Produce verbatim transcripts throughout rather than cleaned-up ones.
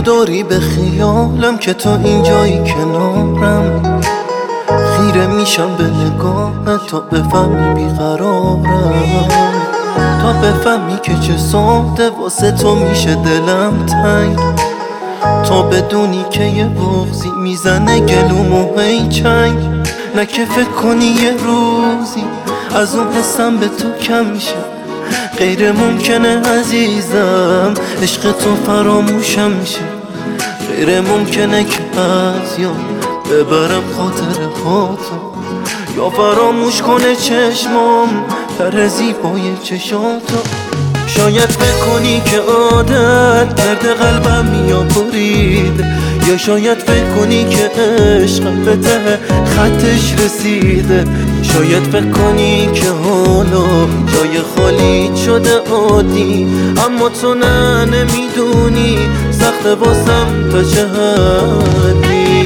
داری به خیالم که تو اینجایی کنارم، خیره میشم به نگاهت تا بفهمی بیقرارم، تا بفهمی که چه ساده واسه تو میشه دلم تنگ، تا بدونی که یه بغضی میزنه گلومو هی چنگ. نه که فکر کنی یه روزی از اون حسم به تو کم میشه، غیر ممکنه عزیزم عشق تو فراموشم میشه، غیر ممکنه که از یاد ببرم خاطر خاطر، یا فراموش کنه چشمام پر زیبای چشاتو. شاید فکر کنی که عادت کرده قلبم یا برید، یا شاید فکر کنی که عشقم به ته خطش رسیده، شاید فکر کنی که حالا جای خالی شده عادی، اما تو نه نمیدونی سخت واسم تا چه حدی.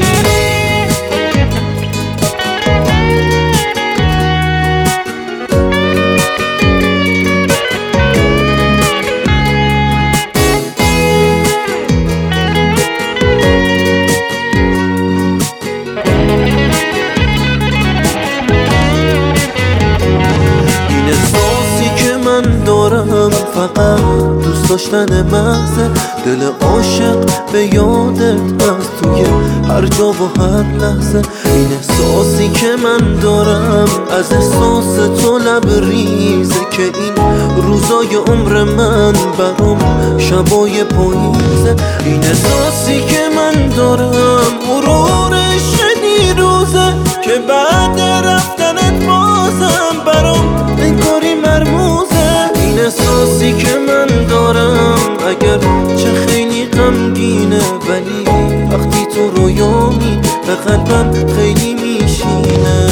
فقط دوست داشتن محض دل عاشق به یادت هست توی هر جا و هر لحظه. این احساسی که من دارم از احساس تو لبریزه، که این روزای عمر من برام شبای پاییزه. این احساسی که من دارم غرورش دیروزه، که بعد رفتنت بازم برام انگاری مرموزه. این احساسی که من دارم اگر چه خیلی غمگینه، ولی وقتی تو رویامی به قلبم خیلی میشینه.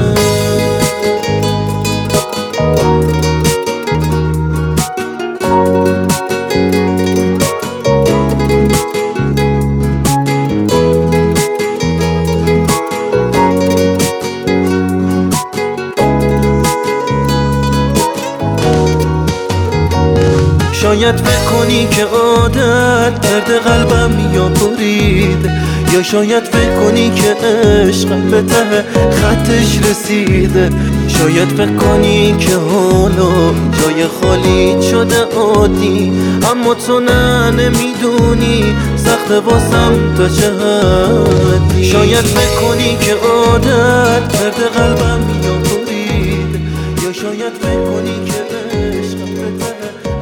شاید فکر کنی که عادت کرده قلبم یا برید، یا شاید فکر کنی که عشقم به ته خطش رسیده، شاید فکر کنی که حالا جای خالی شده عادی، اما تو نه نمیدونی سخت واسم تا چه حدی. شاید فکر کنی که عادت کرده قلبم یا برید، یا شاید فکر کنی که عشقم به ته